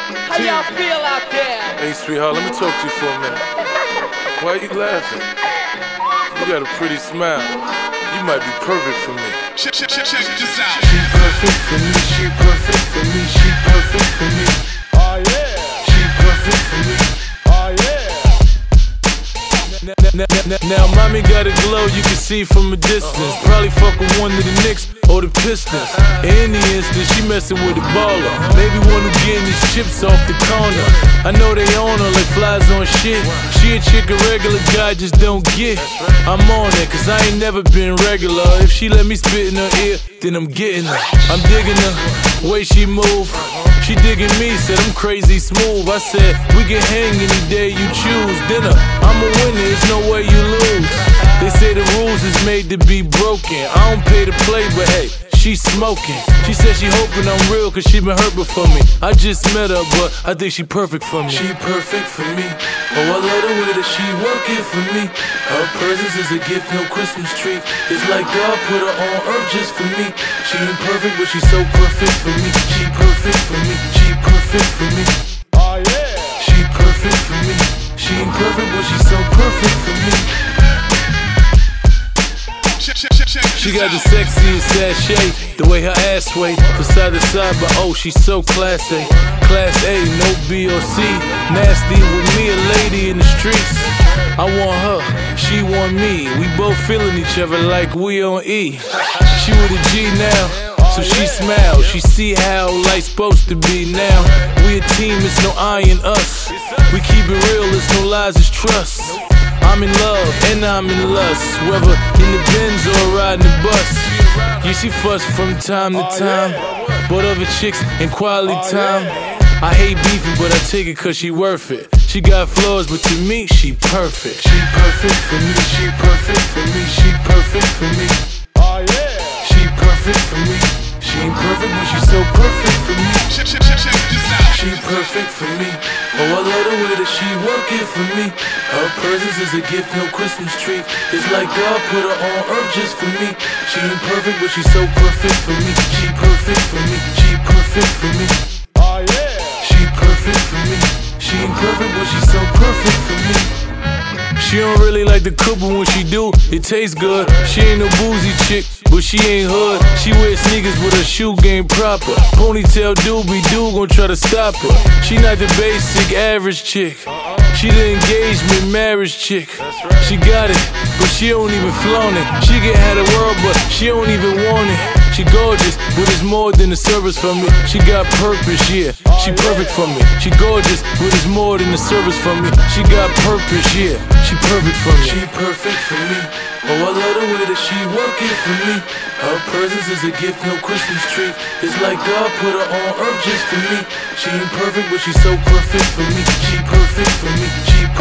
How y'all feel out there? Hey, sweetheart, let me talk to you for a minute. Why are you laughing? You got a pretty smile. You might be perfect for me. Check this out. She perfect for me, she perfect for me, she perfect for me. Oh yeah. She perfect for me. Oh yeah. Now mommy got a glow you can see from a distance. Probably fuck with one of the Knicks or the Pistons. In the instance, she messing with a baller. Maybe one who getting his chips off the corner. I know they own her like flies on shit. She a chick a regular guy just don't get. I'm on it cause I ain't never been regular. If she let me spit in her ear, then I'm getting her. I'm digging her, way she move. She digging me, said I'm crazy smooth. I said, we can hang any day you choose. Dinner, I'm a winner, there's no way you lose. They say the rules is made to be broken. I don't pay to play, but hey, she smoking. She said she hoping I'm real cause she been hurt before me. I just met her, but I think she perfect for me. She perfect for me. Oh, I love the way that she working for me. Her presence is a gift, no Christmas tree. It's like God put her on earth just for me. She ain't perfect, but she's so perfect for me. She perfect for me. She perfect for me. Oh yeah. She perfect for me. She ain't perfect, but she's so perfect for me. She got the sexiest sachet, the way her ass sway from side to side, but oh, she's so class A. Class A, no B or C. Nasty with me, a lady in the streets. I want her, she want me. We both feeling each other like we on E. She with a G now, so she smile. She see how life's supposed to be now. We a team, it's no I in us. We keep it real, it's no lies, it's trust. I'm in love and I'm in lust, whether in the Benz or riding the bus. Yeah, she fuss from time to time, but other chicks in quality time. I hate beefing, but I take it cause she worth it. She got flaws, but to me, she perfect. She perfect for me, she perfect for me, she perfect for me. Oh yeah. She perfect for me. She ain't perfect, but she's so perfect for me. Check this out. She perfect for me. Oh, I love the way that she working for me. Her presence is a gift, no Christmas tree. It's like God put her on earth just for me. She ain't perfect, but she's so perfect for me. She perfect for me. She perfect for me. Oh yeah. She perfect for me. She ain't perfect, but she's so perfect for me. She don't really like to cook, but when she do, it tastes good. She ain't no boozy chick, but she ain't hood. She wears sneakers with her shoe game proper. Ponytail doobie doo gon' try to stop her. She not the basic average chick. She the engagement marriage chick. She got it, but she don't even flaunt it. She can have the world, but she don't even want it. She gorgeous, but it's more than a service for me. She got purpose, yeah. She perfect for me. She gorgeous, but it's more than a service for me. She got purpose, yeah. She perfect for me. She perfect for me. Oh, I love the way that she working for me. Her presence is a gift, no Christmas tree. It's like God put her on earth just for me. She ain't perfect, but she's so perfect for me. She perfect for me. She